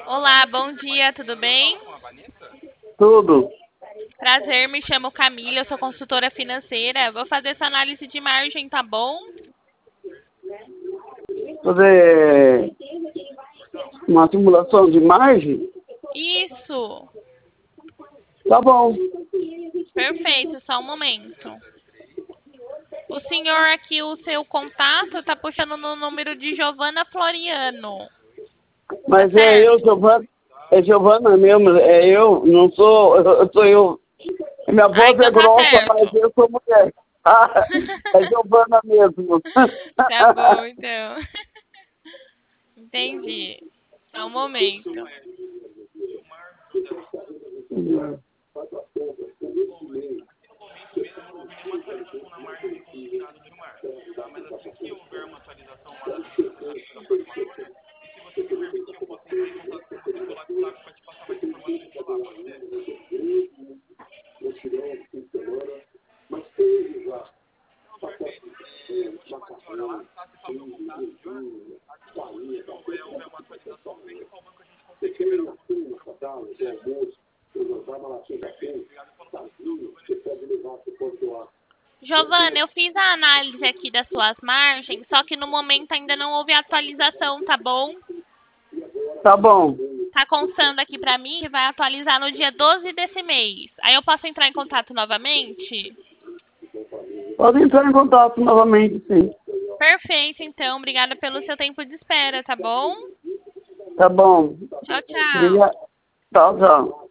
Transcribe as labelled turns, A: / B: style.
A: Olá, bom dia, tudo bem?
B: Tudo.
A: Prazer, me chamo Camila, eu sou consultora financeira. Vou fazer essa análise de margem, tá bom?
B: Fazer uma simulação de margem?
A: Isso,
B: Tá bom.
A: perfeito, só um momento. O senhor aqui, o seu contato tá puxando no número de Giovana Floriano, tá
B: Mas é eu,
A: certo?
B: Giovana. É Giovana mesmo, é eu, não sou, sou eu. Minha
A: Ah,
B: voz é
A: então tá
B: grossa, mas
A: certo.
B: eu sou mulher. Ah, é Giovana mesmo.
A: Tá bom, então. Entendi. Só um momento. Giovana, eu fiz a análise aqui das suas margens, só que no momento ainda não houve atualização, tá bom?
B: Tá bom.
A: Tá constando aqui pra mim que vai atualizar no dia 12 desse mês. Aí eu posso entrar em contato novamente?
B: Pode entrar em contato novamente, sim.
A: Perfeito, então. Obrigada pelo seu tempo de espera, tá bom?
B: Tá bom.
A: Tchau, tchau.
B: Obrigado. Tchau, tchau.